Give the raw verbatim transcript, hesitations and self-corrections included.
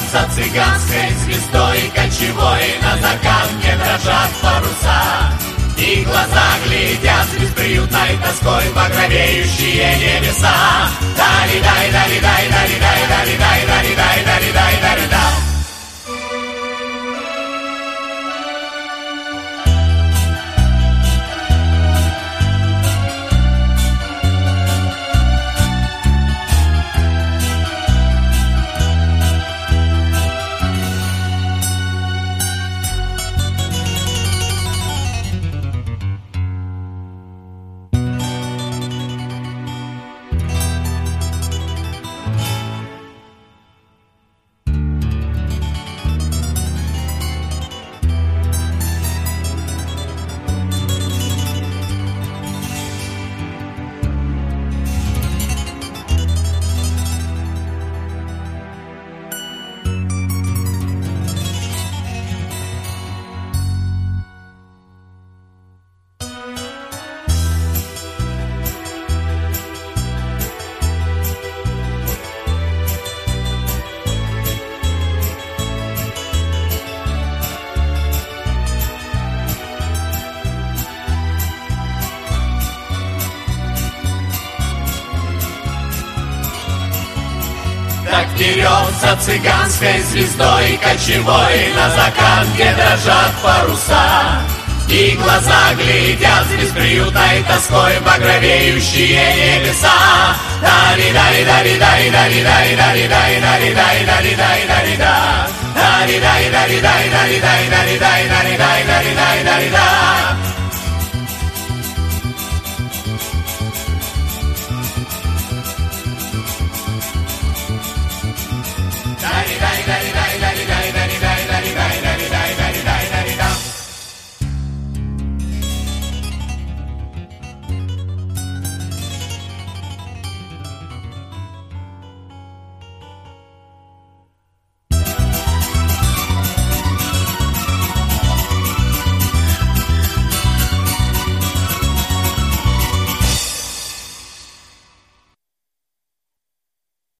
за цыганской звездой кочевой, на закатке дрожат паруса, и глаза глядят с бесприютной тоской в багровеющие небеса. Дали-дай, дали-дай, дали-дай, дали-дай, дали-дай, дали-дай, дали-дай. Так вперед за цыганской звездой кочевой, на закатке дрожат паруса, и глаза глядят с бесприютной тоской в багровеющие небеса. Дали-дай-дали-дай, дали-дай, дали-дай, дали-дай, дали-дай, дали-дай. Дали-дай, дали-дай, дали-дай, дали-дай, дали-дай, дали-дай, дали-дай.